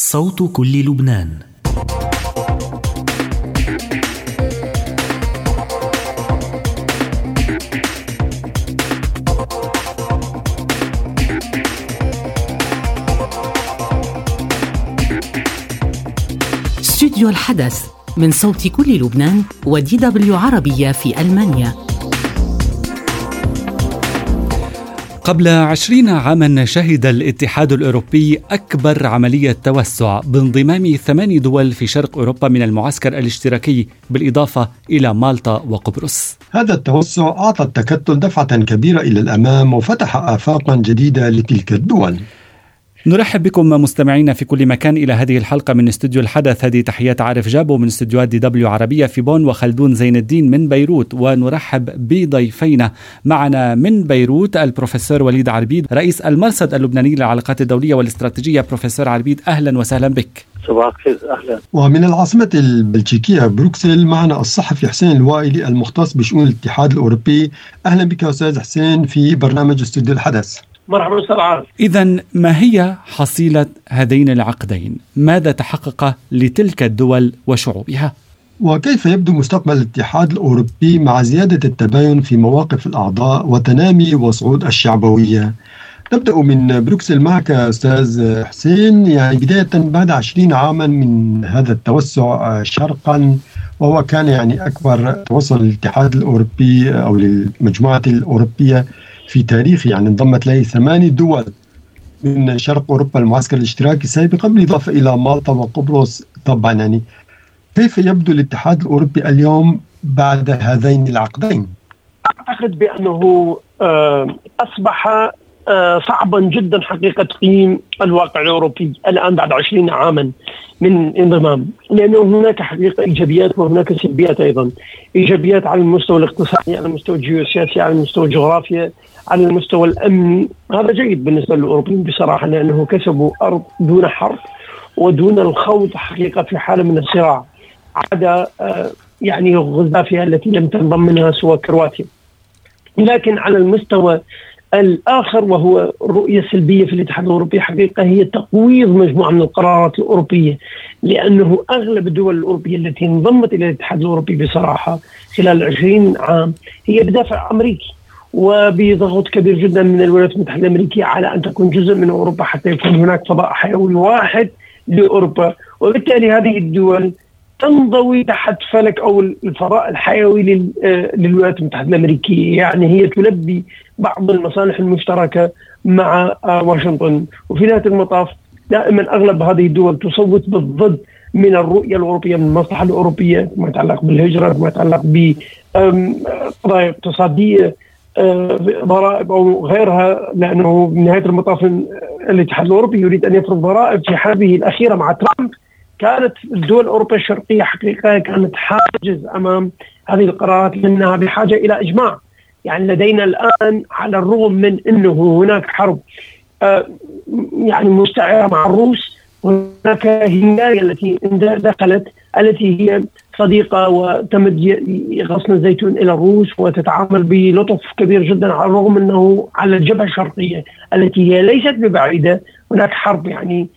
صوت كل لبنان. استوديو الحدث من صوت كل لبنان ودي عربية في ألمانيا. قبل 20 عاما شهد الاتحاد الأوروبي أكبر عملية توسع بانضمام 8 دول في شرق أوروبا من المعسكر الاشتراكي بالإضافة إلى مالطا وقبرص. هذا التوسع أعطى التكتل دفعة كبيرة إلى الأمام وفتح آفاقا جديدة لتلك الدول. نرحب بكم مستمعينا في كل مكان إلى هذه الحلقة من استوديو الحدث. هذه تحيات عارف جابو من استوديوات دي عربية في بون وخلدون زين الدين من بيروت. ونرحب بضيفينا معنا من بيروت البروفيسور وليد عربيد رئيس المرصد اللبناني للعلاقات الدولية والاستراتيجية. بروفيسور عربيد أهلا وسهلا بك. صباح الخير. أهلا. ومن العاصمة البلجيكية بروكسل معنا الصحفي حسين الوائلي المختص بشؤون الاتحاد الأوروبي. أهلا بك أستاذ حسين في برنامج استوديو الحدث. مرحبا أستاذ عارف. إذن ما هي حصيلة هذين العقدين؟ ماذا تحقق لتلك الدول وشعوبها؟ وكيف يبدو مستقبل الاتحاد الأوروبي مع زيادة التباين في مواقف الأعضاء وتنامي وصعود الشعبوية؟ نبدأ من بروكسل معك أستاذ حسين. يعني بداية بعد 20 عاما من هذا التوسع شرقا، وهو كان يعني أكبر توسع للاتحاد الأوروبي أو للمجموعة الأوروبية في تاريخ، يعني انضمت له 8 دول من شرق أوروبا المعسكر الاشتراكي سابقا بالإضافة إلى مالطا وقبرص. طبعا يعني كيف يبدو الاتحاد الأوروبي اليوم بعد هذين العقدين؟ أعتقد بأنه أصبح صعبا جدا حقيقة تقييم الواقع الأوروبي الآن بعد 20 عاما من انضمام، لأنه هناك حقيقة إيجابيات وهناك سلبيات أيضا. إيجابيات على المستوى الاقتصادي، على المستوى الجيوسياسي، على المستوى الجغرافيا، على المستوى الأمني. هذا جيد بالنسبة للأوروبيين بصراحة، لأنه كسبوا أرض دون حرب ودون الخوض حقيقة في حالة من الصراع، عدا يعني يوغوسلافيا التي لم تنضم منها سوى كرواتيا. لكن على المستوى الآخر وهو الرؤية السلبية في الاتحاد الأوروبي حقيقة هي تقويض مجموعة من القرارات الأوروبية، لأنه أغلب الدول الأوروبية التي انضمت إلى الاتحاد الأوروبي بصراحة خلال 20 عام هي بدافع أمريكي وبضغط كبير جدا من الولايات المتحدة الأمريكية على أن تكون جزء من أوروبا حتى يكون هناك فضاء حيوي واحد لأوروبا. وبالتالي هذه الدول تنضوي تحت فلك أو الفضاء الحيوي للولايات المتحدة الأمريكية، يعني هي تلبي بعض المصالح المشتركة مع واشنطن. وفي نهاية المطاف دائما أغلب هذه الدول تصوت بالضد من الرؤية الأوروبية، من المصلحة الأوروبية ما يتعلق بالهجرة، ما يتعلق بقضايا اقتصادية، ضرائب أو غيرها، لأنه بنهاية المطاف الاتحاد الأوروبي يريد أن يفرض ضرائب. في حربه الأخيرة مع ترامب كانت الدول الأوروبية الشرقية حقيقة كانت حاجز أمام هذه القرارات، لأنها بحاجة إلى إجماع. يعني لدينا الآن على الرغم من أنه هناك حرب يعني مستعرة مع الروس، هناك هنغاريا التي دخلت التي هي صديقة وتمد غصن الزيتون إلى الروس وتتعامل بلطف كبير جدا، على الرغم أنه على الجبهة الشرقية التي هي ليست ببعيدة هناك حرب يعني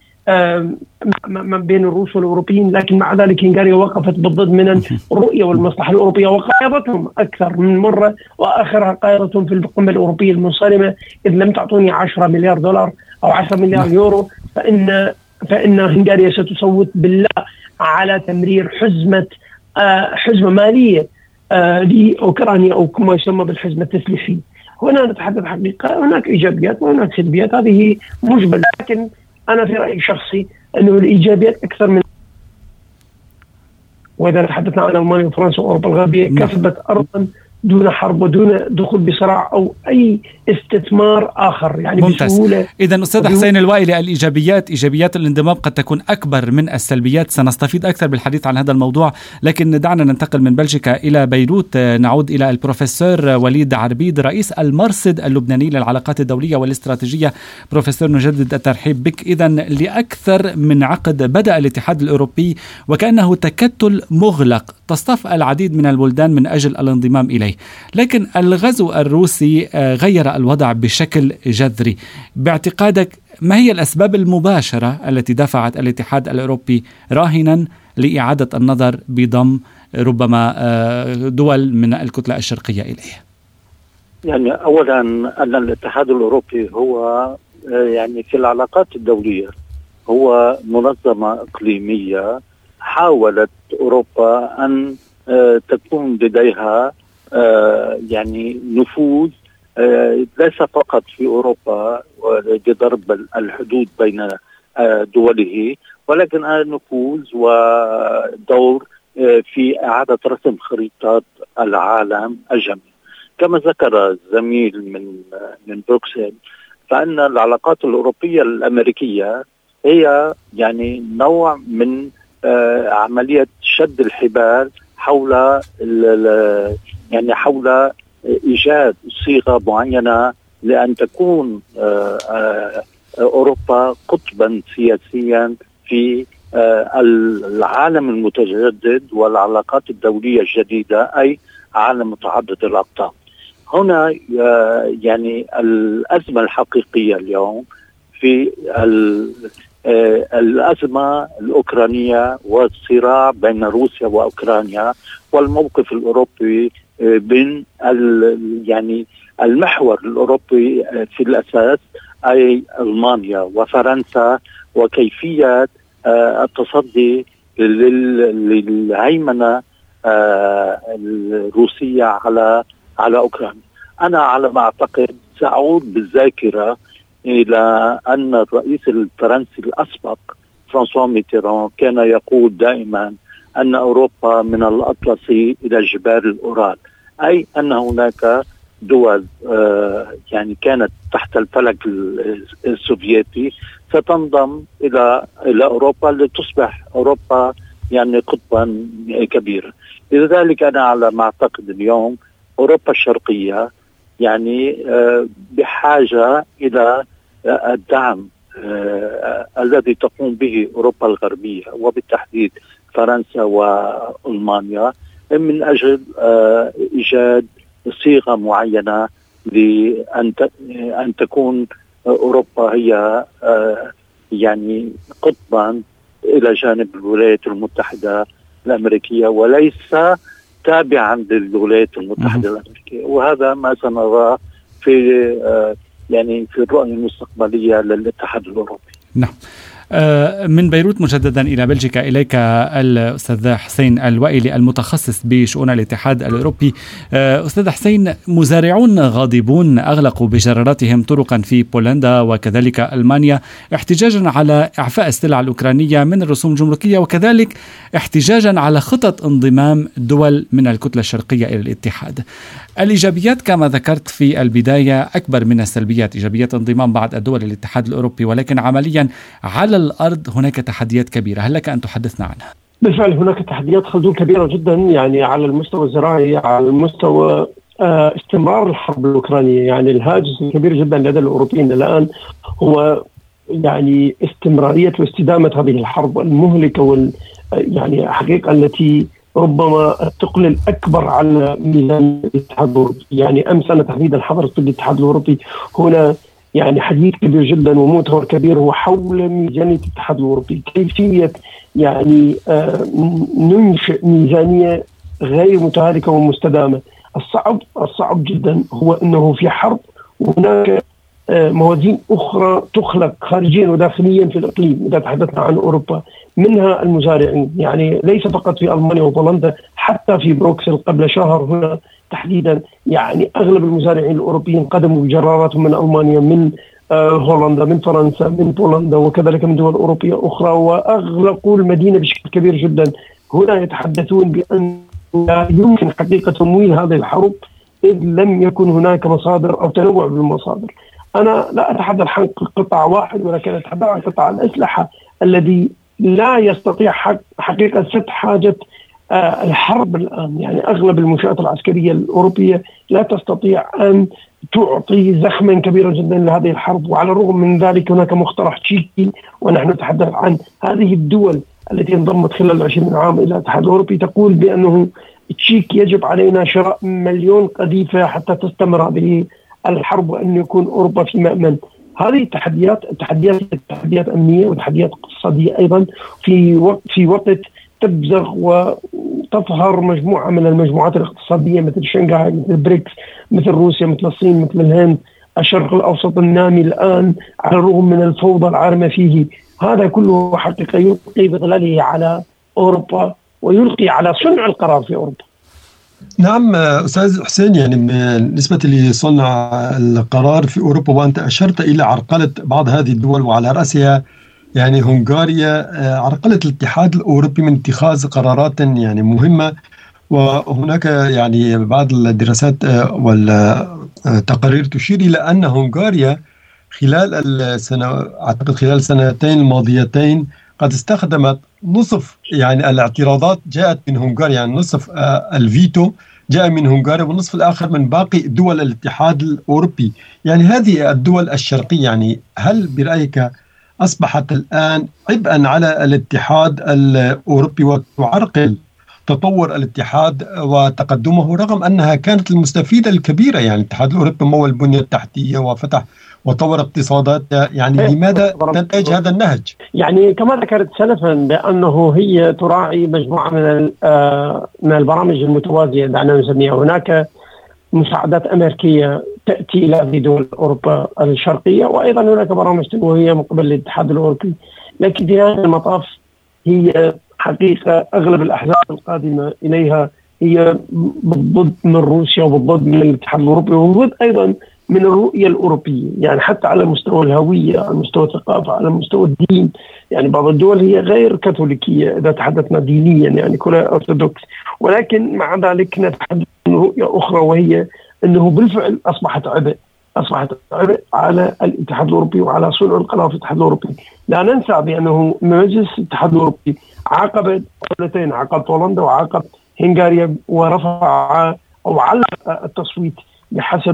ما بين الروس والأوروبيين. لكن مع ذلك هنغاريا وقفت بالضد من الرؤية والمصلحة الأوروبية وقايضتهم أكثر من مرة، وآخرها قايضتهم في القمة الأوروبية المنصرمة. إذ لم تعطوني 10 مليار دولار أو 10 مليار يورو فإن هنغاريا ستصوت بالله على تمرير حزمة مالية لأوكرانيا أو كما يسمى بالحزمة التسليحية. هنا نتحدث حقيقة هناك إيجابيات وهناك سلبيات، هذه مجمل. لكن أنا في رأيي الشخصي أنه الإيجابيات أكثر من، وإذا تحدثنا عن ألمانيا وفرنسا وأوروبا الغربية كسبت أرضا دون حرب ودون دخول بصراع أو أي استثمار آخر يعني ممتاز. بسهولة. إذن أستاذ حسين الوائلي، إيجابيات الانضمام قد تكون أكبر من السلبيات. سنستفيد أكثر بالحديث عن هذا الموضوع، لكن دعنا ننتقل من بلجيكا إلى بيروت. نعود إلى البروفيسور وليد عربيد رئيس المرصد اللبناني للعلاقات الدولية والاستراتيجية. بروفيسور نجدد الترحيب بك. إذن لأكثر من عقد بدأ الاتحاد الأوروبي وكأنه تكتل مغلق تصطف العديد من البلدان من أجل الانضمام إليه. إليه. لكن الغزو الروسي غير الوضع بشكل جذري. باعتقادك ما هي الأسباب المباشرة التي دفعت الاتحاد الأوروبي راهنا لإعادة النظر بضم ربما دول من الكتلة الشرقية إليه؟ يعني أولا أن الاتحاد الأوروبي هو يعني في العلاقات الدولية هو منظمة إقليمية حاولت أوروبا أن تكون لديها يعني نفوذ ليس فقط في أوروبا لضرب الحدود بين دوله، ولكن نفوذ ودور في إعادة رسم خريطة العالم الجميع. كما ذكر الزميل من بروكسل، فإن العلاقات الأوروبية الأمريكية هي يعني نوع من عملية شد الحبال حول يعني حول إيجاد صيغة معينة لأن تكون أوروبا قطبا سياسيا في العالم المتجدد والعلاقات الدولية الجديدة، أي عالم متعدد الأقطاب. هنا يعني الأزمة الحقيقية اليوم في الأزمة الأوكرانية والصراع بين روسيا وأوكرانيا، والموقف الأوروبي بين يعني المحور الأوروبي في الأساس أي ألمانيا وفرنسا، وكيفية التصدي للهيمنة الروسية على أوكرانيا. أنا على ما أعتقد سأعود بالذاكرة إلى أن الرئيس الفرنسي الأسبق فرانسوا ميتيران كان يقول دائما أن أوروبا من الأطلسي إلى جبال الأورال، أي أن هناك دول يعني كانت تحت الفلك السوفيتي ستنضم إلى أوروبا لتصبح أوروبا يعني قطبا كبيرا. لذلك أنا على ما أعتقد اليوم أوروبا الشرقية يعني بحاجة إلى الدعم الذي تقوم به أوروبا الغربية وبالتحديد فرنسا وألمانيا من أجل إيجاد صيغة معينة لأن تكون أوروبا هي يعني قطبا إلى جانب الولايات المتحدة الأمريكية وليس تابعا للولايات المتحدة الأمريكية. وهذا ما سنراه في يعني في الرؤية المستقبلية للاتحاد الأوروبي. نعم. من بيروت مجددا إلى بلجيكا إليك الأستاذ حسين الوائلي المتخصص بشؤون الاتحاد الأوروبي. أستاذ حسين، مزارعون غاضبون أغلقوا بجراراتهم طرقا في بولندا وكذلك ألمانيا احتجاجا على إعفاء السلع الأوكرانية من الرسوم الجمركية، وكذلك احتجاجا على خطط انضمام دول من الكتلة الشرقية إلى الاتحاد. الإيجابيات كما ذكرت في البداية أكبر من السلبيات، إيجابيات انضمام بعض الدول للاتحاد الأوروبي، ولكن عمليا على الأرض هناك تحديات كبيرة، هل لك أن تحدثنا عنها؟ بالفعل هناك تحديات خلدون كبيرة جدا، يعني على المستوى الزراعي، على المستوى استمرار الحرب الأوكرانية. يعني الهاجس الكبير جدا لدى الأوروبيين الآن هو يعني استمرارية واستدامة هذه الحرب المهلكة يعني حقيقة التي ربما الثقل الأكبر على ميزان الاتحاد الأوروبي. يعني أمس أنا تحديدا حضرت في الاتحاد الأوروبي هنا يعني حديث كبير جدا ومؤتمر كبير هو حول ميزانية الاتحاد الأوروبي، كيفية يعني ننشئ ميزانية غير متهالكة ومستدامة. الصعب جدا هو أنه في حرب وهناك موازين أخرى تخلق خارجيا وداخليا في الإقليم. إذا تحدثنا عن أوروبا منها المزارعين، يعني ليس فقط في ألمانيا وبولندا، حتى في بروكسل قبل شهر هنا تحديدا يعني أغلب المزارعين الأوروبيين قدموا بجراراتهم من ألمانيا، من هولندا، من فرنسا، من بولندا وكذلك من دول أوروبية أخرى، وأغلقوا المدينة بشكل كبير جدا. هنا يتحدثون بأن لا يمكن حقيقة تمويل هذه الحرب إذ لم يكن هناك مصادر أو تنوع بالمصادر. أنا لا أتحدث عن قطاع واحد، ولكن أتحدث عن قطاع الأسلحة الذي لا يستطيع حقيقة سد حاجة الحرب الآن. يعني أغلب المنشآت العسكرية الأوروبية لا تستطيع أن تعطي زخما كبيرا جدا لهذه الحرب. وعلى الرغم من ذلك هناك مقترح تشيكي، ونحن نتحدث عن هذه الدول التي انضمت خلال 20 عام إلى الاتحاد الأوروبي تقول بأنه التشيك يجب علينا شراء 1,000,000 قذيفة حتى تستمر هذه الحرب وأن يكون أوروبا في مأمن. هذه تحديات أمنية وتحديات اقتصادية أيضا في وقت تبزغ وتظهر مجموعة من المجموعات الاقتصادية مثل شنغهاي، مثل بريكس، مثل روسيا، مثل الصين، مثل الهند. الشرق الأوسط النامي الآن على الرغم من الفوضى العارمة فيه، هذا كله حقيقة يلقي بظلاله على أوروبا ويلقي على صنع القرار في أوروبا. نعم أستاذ حسين، يعني بالنسبة لصنع القرار في أوروبا، وأنت أشرت إلى عرقلة بعض هذه الدول وعلى رأسها يعني هنغاريا، عرقلة الاتحاد الأوروبي من اتخاذ قرارات يعني مهمة. وهناك يعني بعض الدراسات والتقارير تشير إلى أن هنغاريا خلال السنتين الماضيتين قد استخدمت نصف يعني الاعتراضات جاءت من هنغاريا، يعني نصف الفيتو جاء من هنغاريا والنصف الآخر من باقي دول الاتحاد الأوروبي. يعني هذه الدول الشرقية، يعني هل برأيك أصبحت الآن عبئا على الاتحاد الأوروبي وتعرقل تطور الاتحاد وتقدمه، رغم أنها كانت المستفيدة الكبيرة؟ يعني الاتحاد الأوروبي مول البنية التحتية وفتح وطور اقتصادات، يعني لماذا تنتهج هذا النهج؟ يعني كما ذكرت سلفا بأنه هي تراعي مجموعة من البرامج المتوازية دعنا نسميها. هناك مساعدات أمريكية تأتي إلى دول أوروبا الشرقية، وأيضا هناك برامج تنموية من قبل الاتحاد الأوروبي. لكن في هذا المطاف هي حقيقة أغلب الأحزاب القادمة إليها هي بالضد من روسيا وبالضد من الاتحاد الأوروبي وبالضد أيضا من الرؤية الأوروبية، يعني حتى على مستوى الهوية، على مستوى الثقافة، على مستوى الدين. يعني بعض الدول هي غير كاثوليكية إذا تحدثنا دينيا، يعني كلها أرثوذكس، ولكن مع ذلك نتحدث عن رؤية أخرى، وهي أنه بالفعل أصبحت عبء على الاتحاد الأوروبي وعلى صنع القرار في الاتحاد الأوروبي. لا ننسى بأنه مجلس الاتحاد الأوروبي عاقب دولتين، عاقب بولندا وعاقب هنغاريا، ورفع أو علق التصويت بحسب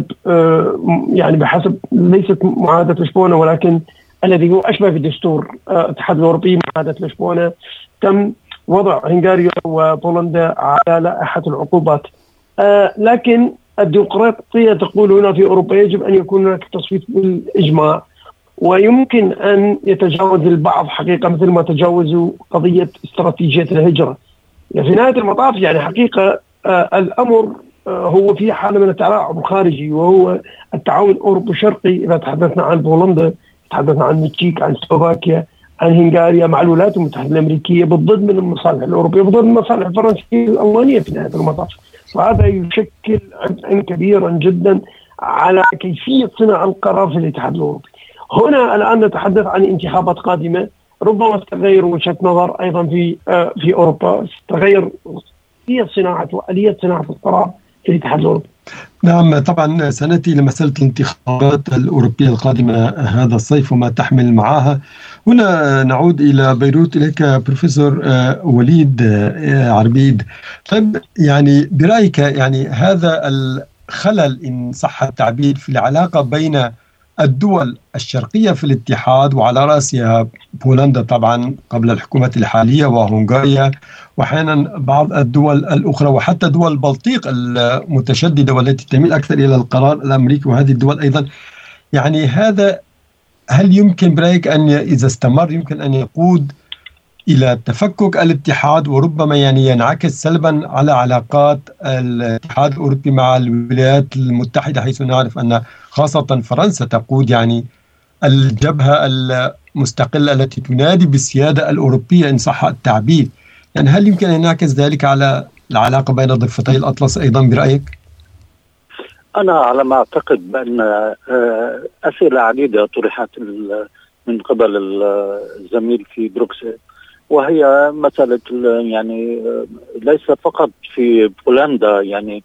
ليست معاهدة لشبونة، ولكن الذي هو أشبه بالدستور الاتحاد الأوروبي معاهدة لشبونة. تم وضع هنغاريا وبولندا على لائحة العقوبات. لكن الديمقراطية تقول هنا في أوروبا يجب أن يكون هناك تصويت بالإجماع، ويمكن أن يتجاوز البعض حقيقة مثل ما تجاوزوا قضية استراتيجية الهجرة. يعني في نهاية المطاف يعني حقيقة الأمر هو في حالة من التلاعب الخارجي، وهو التعاون الأوروبي الشرقي. إذا تحدثنا عن بولندا، تحدثنا عن التشيك، عن سلوفاكيا، عن هنغاريا، مع الولايات المتحدة الأمريكية بالضد من المصالح الأوروبية، بالضد من المصالح الفرنسية الألمانية في نهاية المطاف. وهذا يشكل عبئا كبيرا جدا على كيفية صنع القرار في الاتحاد الأوروبي. هنا الآن نتحدث عن انتخابات قادمة، ربما تغير وجهة نظر أيضا في أوروبا، تغير صناعة وآلية صناعة القرار في الاتحاد الأوروبي. نعم طبعا سنأتي لمسألة الانتخابات الأوروبية القادمة هذا الصيف وما تحمل معها. هنا نعود إلى بيروت، إليك بروفيسور وليد عربيد. طيب يعني برأيك يعني هذا الخلل إن صح التعبير في العلاقة بين الدول الشرقية في الاتحاد وعلى رأسها بولندا طبعا قبل الحكومة الحالية وهنغاريا وأحيانا بعض الدول الأخرى وحتى دول البلطيق المتشددة والتي تميل أكثر إلى القرار الأمريكي، وهذه الدول أيضا، يعني هذا هل يمكن برأيك أن إذا استمر يمكن أن يقود إلى تفكك الاتحاد وربما يعني ينعكس سلبا على علاقات الاتحاد الأوروبي مع الولايات المتحدة، حيث نعرف أن خاصة فرنسا تقود يعني الجبهة المستقلة التي تنادي بالسيادة الأوروبية إن صح التعبير؟ يعني هل يمكن أن ينعكس ذلك على العلاقة بين ضفتي الأطلس أيضا برأيك؟ أنا على ما أعتقد بأن أسئلة عديدة طرحت من قبل الزميل في بروكسل، وهي مسألة يعني ليس فقط في بولندا يعني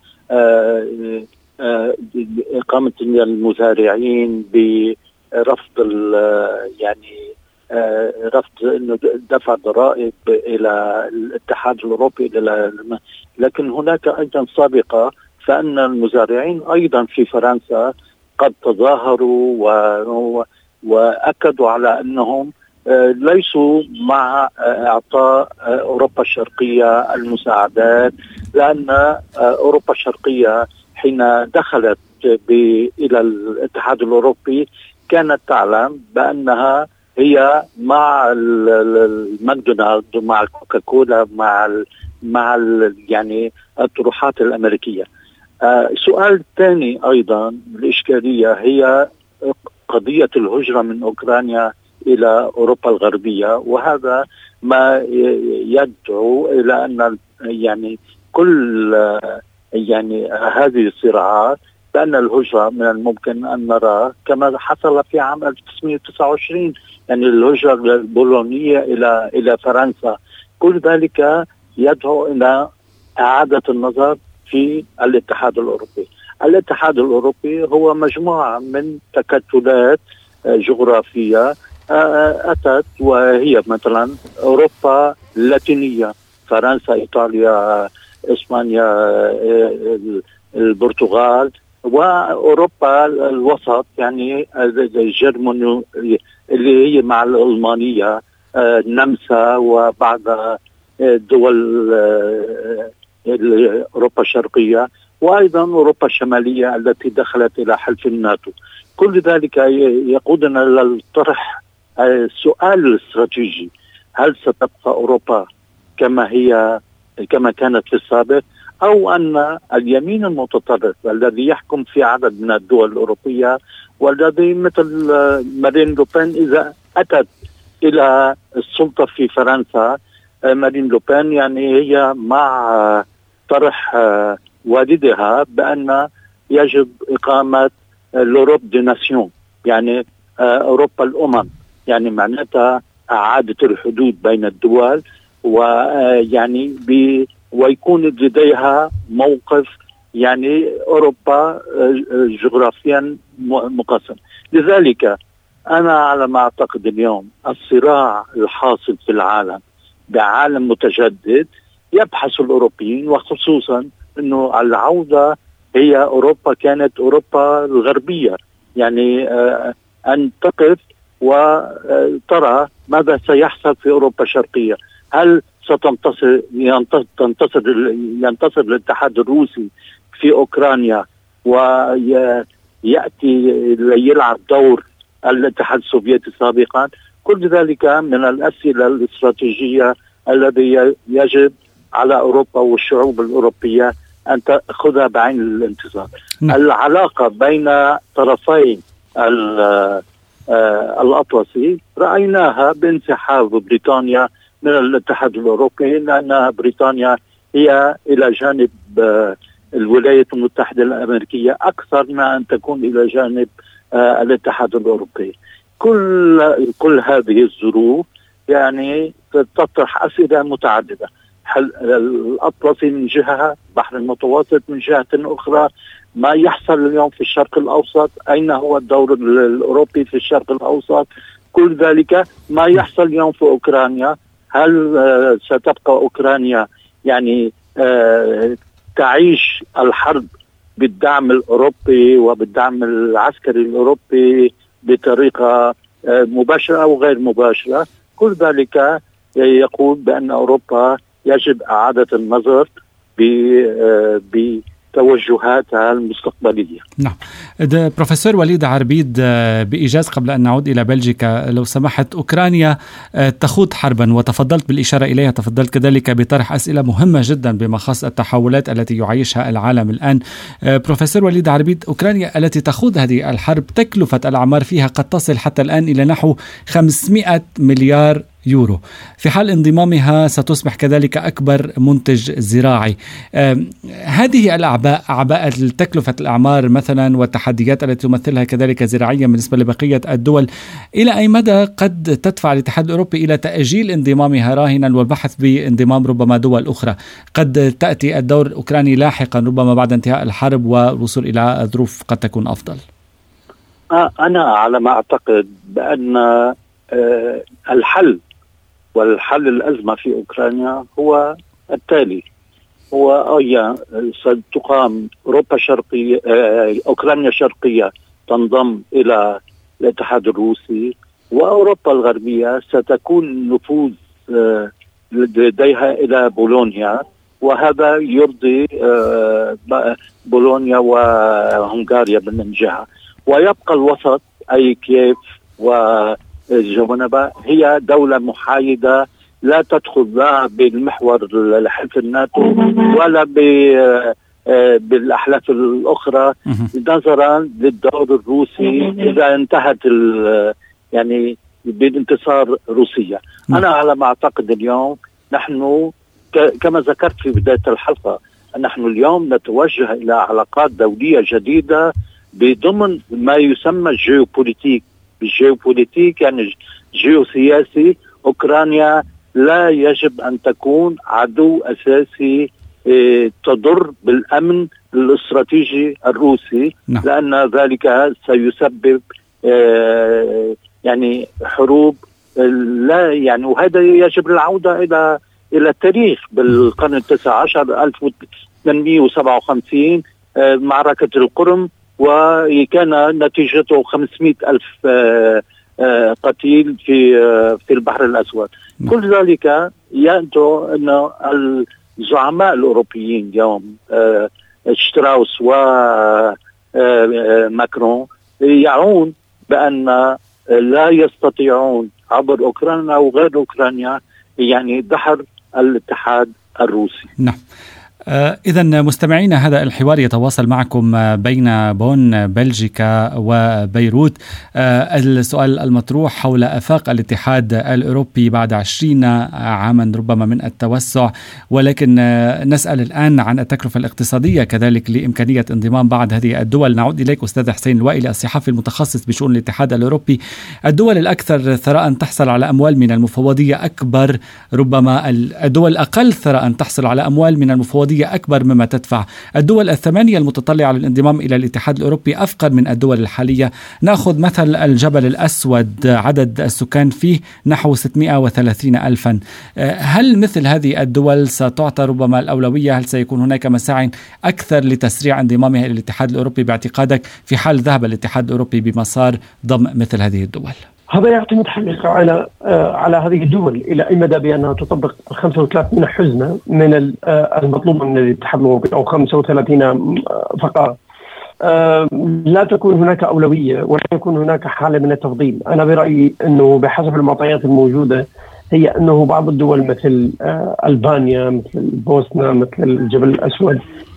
إقامة المزارعين برفض يعني رفض انه دفع ضرائب الى الاتحاد الاوروبي لكن هناك ايضا سابقه، فان المزارعين ايضا في فرنسا قد تظاهروا واكدوا على انهم ليسوا مع إعطاء أوروبا الشرقية المساعدات، لأن أوروبا الشرقية حين دخلت إلى الاتحاد الأوروبي كانت تعلم بأنها هي مع الماكدونالدز ومع الكوكاكولا مع يعني الطروحات الأمريكية. سؤال ثاني أيضا الإشكالية هي قضية الهجرة من أوكرانيا إلى أوروبا الغربية، وهذا ما يدعو إلى أن يعني كل يعني هذه الصراعات، بأن الهجرة من الممكن أن نرى كما حصل في عام 1929، يعني الهجرة البولونية إلى فرنسا. كل ذلك يدعو إلى إعادة النظر في الاتحاد الأوروبي. الاتحاد الأوروبي هو مجموعة من تكتلات جغرافية أتت، وهي مثلا أوروبا اللاتينية، فرنسا، إيطاليا، إسبانيا، البرتغال، وأوروبا الوسط يعني الجرمانية اللي هي مع الألمانية، النمسا، وبعض دول أوروبا الشرقية، وأيضا أوروبا الشمالية التي دخلت إلى حلف الناتو. كل ذلك يقودنا للطرح السؤال الاستراتيجي: هل ستبقى أوروبا كما كانت في السابق، أو أن اليمين المتطرف الذي يحكم في عدد من الدول الأوروبية، والذي مثل مارين لوبين إذا أتت إلى السلطة في فرنسا، مارين لوبين يعني هي مع طرح والدها بأن يجب إقامة l'Europe des nations، يعني أوروبا الأمم، يعني معناتها إعادة الحدود بين الدول، ويعني ويكون لديها موقف يعني أوروبا جغرافيا مقسم. لذلك أنا على ما أعتقد اليوم الصراع الحاصل في العالم بعالم متجدد يبحث الأوروبيين، وخصوصا أنه العودة هي أوروبا كانت أوروبا الغربية، يعني أن تقف وترى ماذا سيحصل في أوروبا الشرقية. هل ينتصر الاتحاد الروسي في أوكرانيا ويأتي يلعب دور الاتحاد السوفيتي سابقا؟ كل ذلك من الأسئلة الاستراتيجية الذي يجب على أوروبا والشعوب الأوروبية أن تأخذها بعين الانتظار. العلاقة بين طرفي الأطلسي رأيناها بانسحاب بريطانيا من الاتحاد الأوروبي، لأن بريطانيا هي إلى جانب الولايات المتحدة الأمريكية أكثر ما أن تكون إلى جانب الاتحاد الأوروبي. كل هذه الظروف يعني تطرح أسئلة متعددة. الأطلسي من جهة، بحر المتوسط من جهة أخرى، ما يحصل اليوم في الشرق الأوسط، أين هو الدور الأوروبي في الشرق الأوسط؟ كل ذلك ما يحصل اليوم في أوكرانيا. هل ستبقى أوكرانيا يعني تعيش الحرب بالدعم الأوروبي وبالدعم العسكري الأوروبي بطريقة مباشرة أو غير مباشرة؟ كل ذلك يقول بأن أوروبا يجب إعادة النظر بتوجهاتها المستقبلية. نعم. بروفيسور وليد عربيد، بإيجاز قبل أن نعود إلى بلجيكا لو سمحت، أوكرانيا تخوض حربا وتفضلت بالإشارة إليها، تفضلت كذلك بطرح أسئلة مهمة جدا بما خص التحولات التي يعيشها العالم الآن. بروفيسور وليد عربيد، أوكرانيا التي تخوض هذه الحرب تكلفة الأعمار فيها قد تصل حتى الآن إلى نحو 500 مليار يورو، في حال انضمامها ستصبح كذلك أكبر منتج زراعي. هذه الأعباء، أعباء تكلفة الأعمار مثلا والتحديات التي تمثلها كذلك زراعيا بالنسبة لبقية الدول، إلى أي مدى قد تدفع الاتحاد الأوروبي إلى تأجيل انضمامها راهنا والبحث بانضمام ربما دول أخرى؟ قد تأتي الدور الأوكراني لاحقا ربما بعد انتهاء الحرب والوصول إلى ظروف قد تكون أفضل. أنا على ما أعتقد بأن الحل الأزمة في أوكرانيا هو التالي: هو ستقام أوكرانيا الشرقية تنضم إلى الاتحاد الروسي، وأوروبا الغربية ستكون نفوذ لديها إلى بولونيا، وهذا يرضي بولونيا وهنغاريا من جهة، ويبقى الوسط أي كييف وجونبا هي دولة محايدة لا تدخل لا بالمحور حلف الناتو ولا بالأحلاف الأخرى، نظرا للدور الروسي إذا انتهت يعني بانتصار روسيا. أنا على ما أعتقد اليوم نحن كما ذكرت في بداية الحلقة، نحن اليوم نتوجه إلى علاقات دولية جديدة بضمن ما يسمى الجيوبوليتيك. الجيوبوليتيك يعني جيوسياسي. أوكرانيا لا يجب أن تكون عدو أساسي تضر بالأمن الاستراتيجي الروسي، لأن ذلك سيسبب يعني حروب لا يعني، وهذا يجب العودة إلى التاريخ بالقرن التاسع عشر 1857 معركة القرم، وكان نتيجته 500,000 قتيل في البحر الأسود. كل ذلك ينتج أن الزعماء الأوروبيين اليوم شتراوس وماكرون يعون بأن لا يستطيعون عبر أوكرانيا أو غير أوكرانيا يعني دحر الاتحاد الروسي. نعم. إذا مستمعينا، هذا الحوار يتواصل معكم بين بون بلجيكا وبيروت. السؤال المطروح حول آفاق الاتحاد الأوروبي بعد 20 عاما ربما من التوسع، ولكن نسأل الآن عن التكلفة الاقتصادية كذلك لإمكانية انضمام بعض هذه الدول. نعود إليك أستاذ حسين الوائلي، الصحفي المتخصص بشؤون الاتحاد الأوروبي. الدول الأكثر ثراء تحصل على أموال من المفوضية أكبر، ربما الدول الأقل ثراء تحصل على أموال من المفوضية أكبر مما تدفع. الدول الثمانية المتطلعة للانضمام إلى الاتحاد الأوروبي أفقر من الدول الحالية. نأخذ مثل الجبل الأسود، عدد السكان فيه نحو 630,000. هل مثل هذه الدول ستعطى ربما الأولوية؟ هل سيكون هناك مساعي أكثر لتسريع انضمامها إلى الاتحاد الأوروبي باعتقادك في حال ذهب الاتحاد الأوروبي بمسار ضم مثل هذه الدول؟ هذا يعتمد حقيقة على هذه الدول إلى أي مدى بأنها تطبق 35 حزمة من المطلوب من الاتحاد الأوروبي أو 35 فقرة. لا تكون هناك أولوية ولا يكون هناك حالة من التفضيل. أنا برأيي أنه بحسب المعطيات الموجودة هي أنه بعض الدول مثل ألبانيا، مثل البوسنة، مثل الجبل الأسود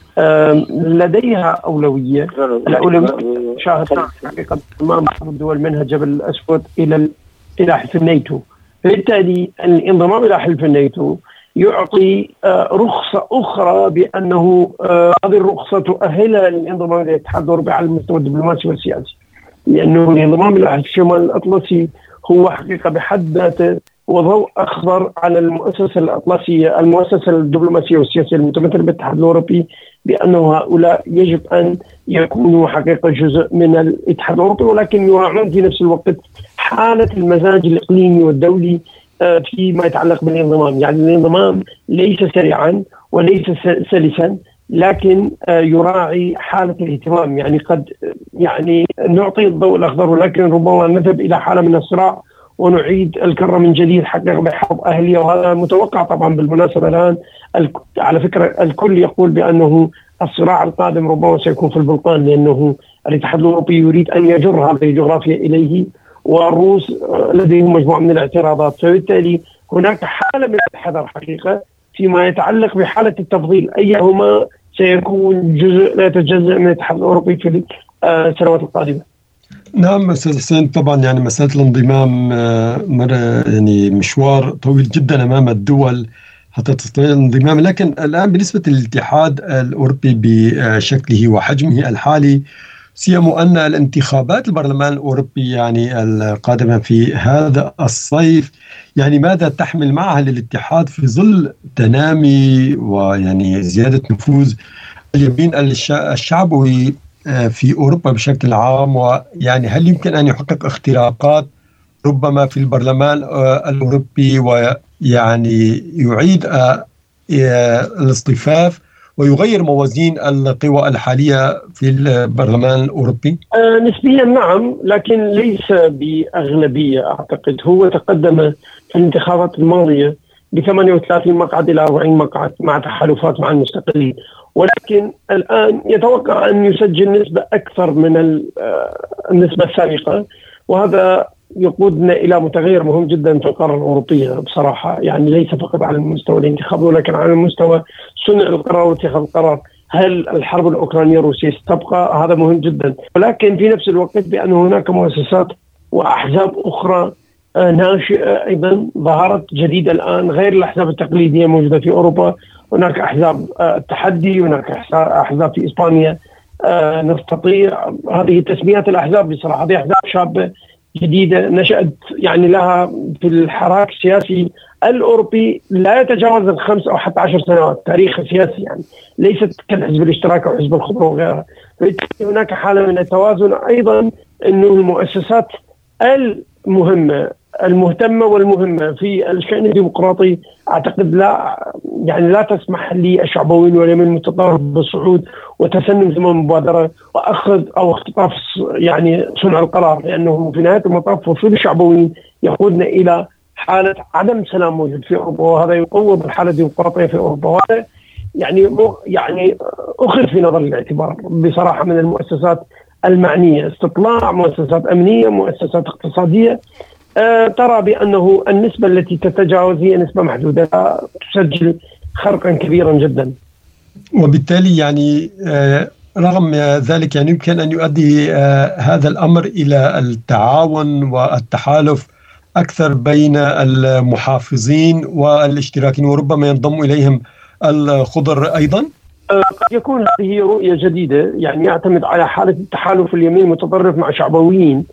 لديها أولوية. الأولوية شاهدنا حقيقة أمام بعض الدول منها جبل الأسود إلى حلف الناتو. بالتالي الانضمام إلى حلف الناتو يعطي رخصة أخرى بأنه هذه الرخصة تؤهلها للانضمام إلى الاتحاد الأوروبي على المستوى الدبلوماسي والسياسي، لأنه الانضمام إلى الشمال الأطلسي هو حقيقة بحد ذاته وضوء أخضر على المؤسسة الأطلسية، المؤسسة الدبلوماسية والسياسية المتمثلة بالاتحاد الأوروبي، بأنه هؤلاء يجب أن يكونوا حقيقة جزء من الاتحاد الأوروبي، ولكن يراعون في نفس الوقت حالة المزاج الإقليمي والدولي فيما يتعلق بالانضمام. يعني الانضمام ليس سريعا وليس سلسا، لكن يراعي حالة الاهتمام. يعني قد نعطي الضوء الأخضر، ولكن ربما نذهب إلى حالة من الصراع ونعيد الكرة من جديد حقا بحرب أهلية. وهذا متوقع طبعا. بالمناسبة الآن على فكرة الكل يقول بأنه الصراع القادم ربما سيكون في البلقان، لأنه الاتحاد الأوروبي يريد أن يجر هذه الجغرافيا إليه، والروس لديهم مجموعة من الاعتراضات. فبالتالي هناك حالة من الحذر حقيقة فيما يتعلق بحالة التفضيل، أيهما سيكون جزء لا يتجزأ من الاتحاد الأوروبي في السنوات القادمة. نعم أستاذ حسين، طبعا يعني مسألة الانضمام يعني مشوار طويل جدا أمام الدول حتى تستطيع الانضمام، لكن الآن بالنسبة للاتحاد الأوروبي بشكله وحجمه الحالي، سيما أن الانتخابات البرلمان الأوروبي يعني القادمة في هذا الصيف يعني ماذا تحمل معها للاتحاد في ظل تنامي ويعني زيادة نفوذ اليمين الشعبوي في أوروبا بشكل عام؟ ويعني هل يمكن أن يحقق اختراقات ربما في البرلمان الأوروبي ويعني يعيد الاصطفاف ويغير موازين القوى الحالية في البرلمان الأوروبي؟ نسبيا نعم، لكن ليس بأغلبية. أعتقد هو تقدم في الانتخابات الماضية ب 38 مقعد إلى 40 مقعد مع تحالفات مع المستقلين، ولكن الآن يتوقع أن يسجل نسبة أكثر من النسبة السابقة، وهذا يقودنا إلى متغير مهم جدا في القارة الأوروبية بصراحة. يعني ليس فقط على المستوى الانتخابي ولكن على المستوى صنع القرار واتخاذ القرار. هل الحرب الأوكرانية الروسية ستبقى؟ هذا مهم جدا، ولكن في نفس الوقت بأن هناك مؤسسات وأحزاب أخرى ناشئة أيضا ظهرت جديدة الآن غير الأحزاب التقليدية الموجودة في أوروبا. هناك أحزاب التحدي، هناك أحزاب في إسبانيا نستطيع هذه تسميات الأحزاب بصراحة. هذه أحزاب شابة جديدة نشأت يعني لها في الحراك السياسي الأوروبي لا يتجاوز 5 أو حتى 10 سنوات تاريخ سياسي، يعني ليست كالحزب الاشتراكي أو حزب الخضر وغيرها. هناك حالة من التوازن أيضا، أنه المؤسسات المهمة المهتمة والمهمة في الشأن الديمقراطي أعتقد لا تسمح للشعبويين واليمين المتطرف بالصعود وتسنم زمام المبادرة وأخذ أو اختطاف يعني صنع القرار، لأنه في نهاية المطاف وصول الشعبويين يقودنا إلى حالة عدم سلام موجود في أوروبا، وهذا يقوض الحالة الديمقراطية في أوروبا. وهذا يعني أخذ في نظر الاعتبار بصراحة من المؤسسات المعنية، استطلاع مؤسسات أمنية، مؤسسات اقتصادية، ترى بأنه النسبة التي تتجاوز هي نسبة محدودة تسجل خرقا كبيرا جدا. وبالتالي يعني رغم ذلك يعني يمكن أن يؤدي هذا الأمر إلى التعاون والتحالف أكثر بين المحافظين والاشتراكيين، وربما ينضم إليهم الخضر أيضا. قد يكون هذه رؤية جديدة، يعني يعتمد على حالة التحالف اليمين المتطرف مع شعبويين،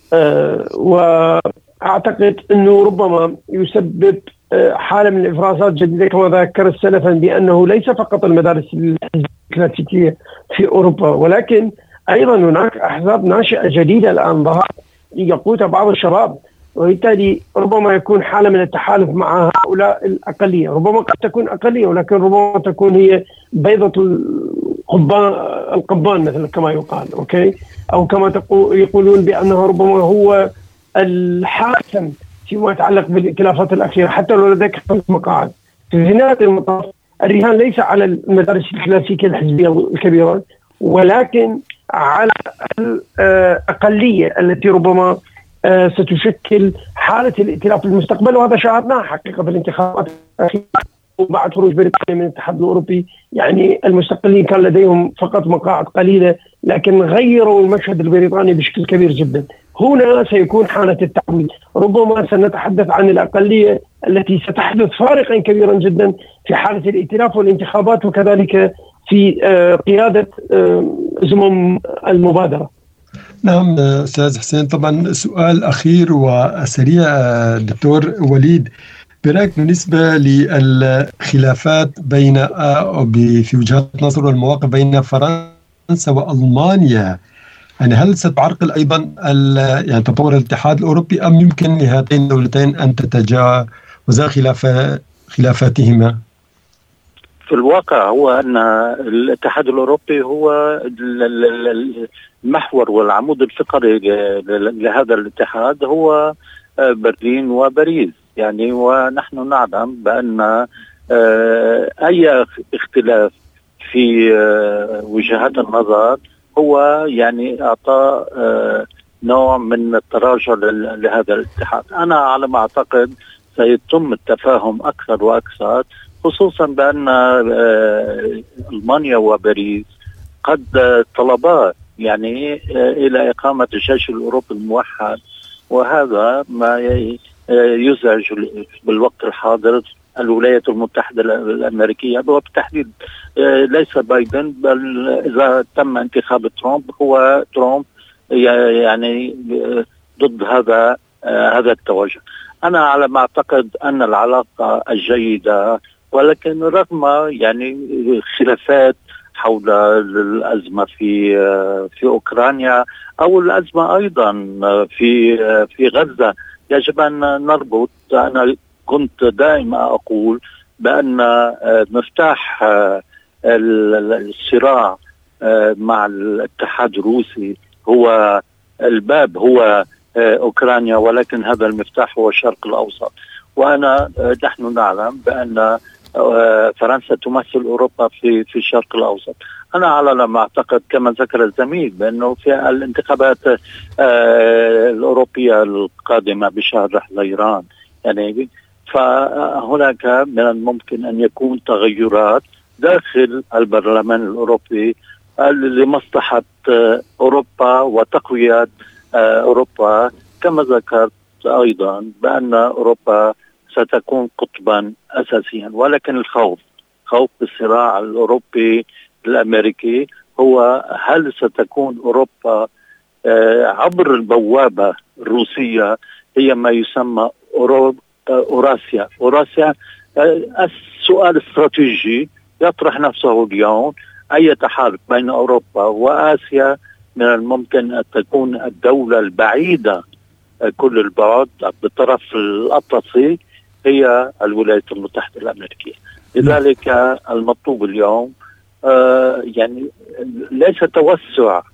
وأعتقد أنه ربما يسبب حالة من الإفرازات جديدة كما ذكرت سلفا، بأنه ليس فقط المدارس الكلاسيكية في أوروبا ولكن أيضا هناك أحزاب ناشئة جديدة الآن ظهرت يقودها بعض الشباب، وبالتالي ربما يكون حالة من التحالف مع هؤلاء الأقلية. ربما قد تكون أقلية ولكن ربما تكون هي بيضة القبان مثل كما يقال، أوكي، أو كما يقولون بأنه ربما هو الحاكم فيما يتعلق بالائتلافات الأخيرة حتى لو لديك 5 مقاعد. في نهاية المطاف الرهان ليس على المدارس الكلاسيكية الحزبية الكبيرة ولكن على الأقلية التي ربما ستشكل حالة الائتلاف في المستقبل، وهذا شاهدناه حقيقة في الانتخابات الأخيرة وبعد خروج بريطانيا من الاتحاد الأوروبي. يعني المستقلين كان لديهم فقط مقاعد قليلة لكن غيروا المشهد البريطاني بشكل كبير جدا. هنا سيكون حالة التعويض، ربما سنتحدث عن الأقلية التي ستحدث فارقا كبيرا جدا في حالة الائتلاف والانتخابات وكذلك في قيادة زمام المبادرة. نعم أستاذ حسين، طبعا سؤال أخير وسريع دكتور وليد، برأيك بالنسبة للخلافات بين في وجهات نظر والمواقف بين فرنسا وألمانيا، يعني هل ستعرقل أيضا يعني تطور الاتحاد الأوروبي أم يمكن لهاتين الدولتين أن تتجاوزا خلافاتهما؟ في الواقع هو أن الاتحاد الأوروبي هو المحور والعمود الفقري لهذا الاتحاد هو برلين وباريس. يعني ونحن نعلم بأن أي اختلاف في وجهات النظر هو يعني أعطى نوع من التراجع لهذا الاتحاد. أنا على ما أعتقد سيتم التفاهم أكثر وأكثر، خصوصا بأن ألمانيا وباريس قد طلبا يعني إلى إقامة الجيش الأوروبي الموحد، وهذا ما يزعج بالوقت الحاضر الولايات المتحدة الأمريكية وبالتحديد ليس بايدن، بل إذا تم انتخاب ترامب هو ترامب يعني ضد هذا التوجه. أنا على ما أعتقد أن العلاقة الجيدة، ولكن رغم يعني خلافات حول الأزمة في أوكرانيا أو الأزمة أيضا في غزة، يجب أن نربط. أنا كنت دائما أقول بأن مفتاح الصراع مع الاتحاد الروسي هو الباب هو أوكرانيا، ولكن هذا المفتاح هو الشرق الأوسط. نحن نعلم بأن فرنسا تمثل أوروبا في الشرق الأوسط. أنا على ما أعتقد كما ذكر الزميل بأنه في الانتخابات الأوروبية القادمة بشهر حزيران يعني فهناك من الممكن أن يكون تغيرات داخل البرلمان الأوروبي لمصلحة أوروبا وتقوية أوروبا، كما ذكرت أيضا بأن أوروبا ستكون قطبا أساسيا. ولكن خوف الصراع الأوروبي الأمريكي هو هل ستكون أوروبا عبر البوابة الروسية هي ما يسمى أوراسيا. السؤال الاستراتيجي يطرح نفسه اليوم، أي تحالف بين أوروبا وآسيا من الممكن أن تكون الدولة البعيدة كل البعد بالطرف الأطلسي هي الولايات المتحدة الأمريكية. لذلك المطلوب اليوم يعني ليس توسع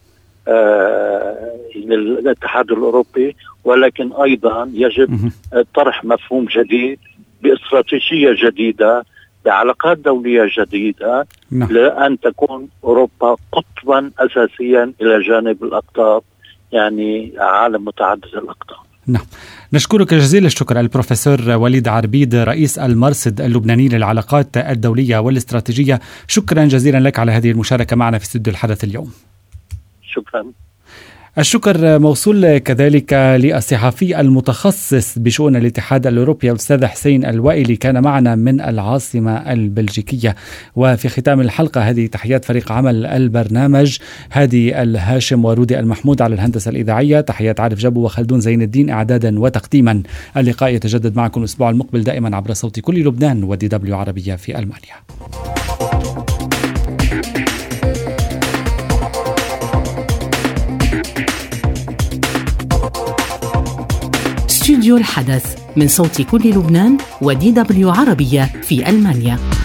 للاتحاد الأوروبي، ولكن أيضا يجب طرح مفهوم جديد باستراتيجية جديدة بعلاقات دولية جديدة لأن تكون أوروبا قطبا أساسيا إلى جانب الأقطاب، يعني عالم متعدد الأقطاب. نعم، نشكرك جزيل الشكر البروفيسور وليد عربيد رئيس المرصد اللبناني للعلاقات الدولية والاستراتيجية. شكرا جزيلا لك على هذه المشاركة معنا في استوديو الحدث اليوم. شكرا. الشكر موصول كذلك للصحفي المتخصص بشؤون الاتحاد الأوروبي الأستاذ حسين الوائلي، كان معنا من العاصمة البلجيكية. وفي ختام الحلقة هذه تحيات فريق عمل البرنامج، هادي الهاشم ورودي المحمود على الهندسة الإذاعية، تحيات عارف جابو وخلدون زين الدين إعدادا وتقديما. اللقاء يتجدد معكم الأسبوع المقبل دائما عبر صوت كل لبنان ودي دبليو عربية في ألمانيا. استوديو الحدث من صوت كل لبنان ودي دبليو عربية في ألمانيا.